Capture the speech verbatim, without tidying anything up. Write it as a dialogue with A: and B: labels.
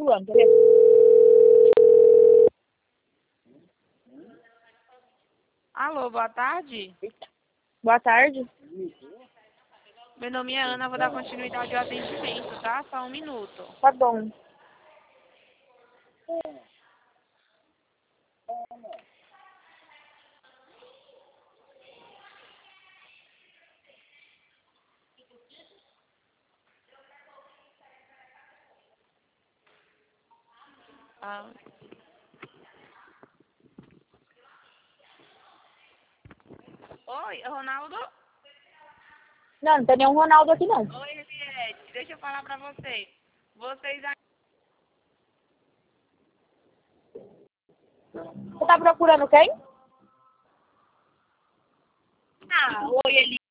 A: fulano, quer ver?
B: Alô, boa tarde.
A: Boa tarde.
B: Meu nome é Ana, vou dar continuidade ao atendimento, tá? Só um minuto.
A: Tá bom.
B: Ah. Oi, Ronaldo?
A: Não, não tem nenhum Ronaldo aqui, não.
B: Oi, Henriette. Deixa eu falar pra vocês. Vocês
A: Você tá procurando quem?
B: Ah, oi, Eli.